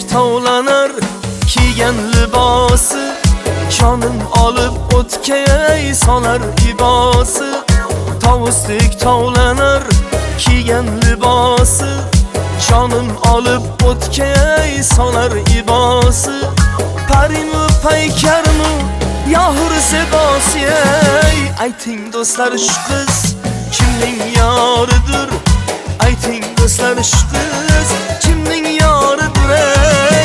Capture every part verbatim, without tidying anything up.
Tovusdek tovlanar kiygan libosi, jonim olib o'tga solar ibosi. Tovusdek tovlanar kiygan libosi, jonim olib o'tga solar ibosi. Parimi paykarmi yohur zebosi, ayting do'stlar shu qiz kimning yoridir? Ayting do'stlar shu qiz kimning yoridir? Ey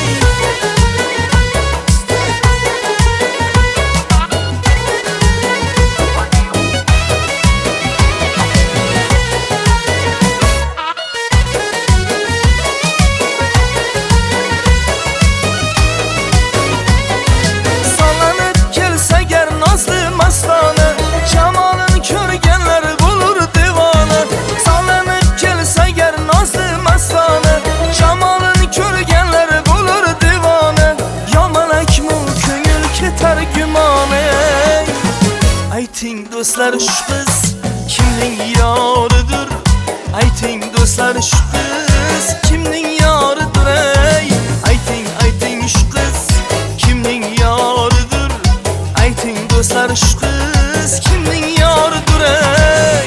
solanib kelsa gar nozli mastona, jamolin ko'rganlar bo'lur devona. Solanib kelsa gar nozli mastona, jamolin ko'rganlar bo'lur devona. Yomonakmu ko'ngil ketar gumona. Ayting do'stlar shu qiz kimning yoridir? Ayting do'stlar shu qiz kimning yoridir? Ey ayting ayting shu qiz kimning yoridir? Ayting do'stlar shu qiz kimning yoridir? Ey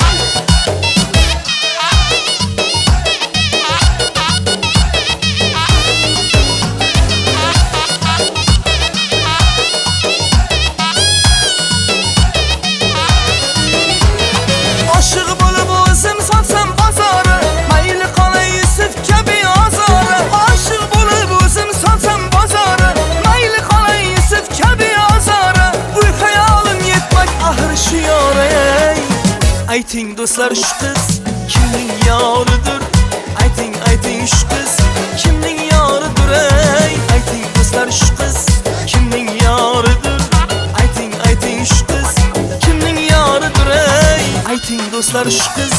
oshiq bo'lib o'zim sotsam bozori, mayli qolay Yusuf kabi azori. Oshiq bo'lib o'zim sotsam bozori, mayli qolay Yusuf kabi azori. Uy xayolim yetmak axir shu yora. Ayting do'stlar shu qiz kimning yoridir? Ayting ayting shu qiz kimning yoridir? Ey ayting do'stlar shu qiz kimning yoridir? Ayting ayting shu qiz kimning yoridir? Ey ayting do'stlar shu qiz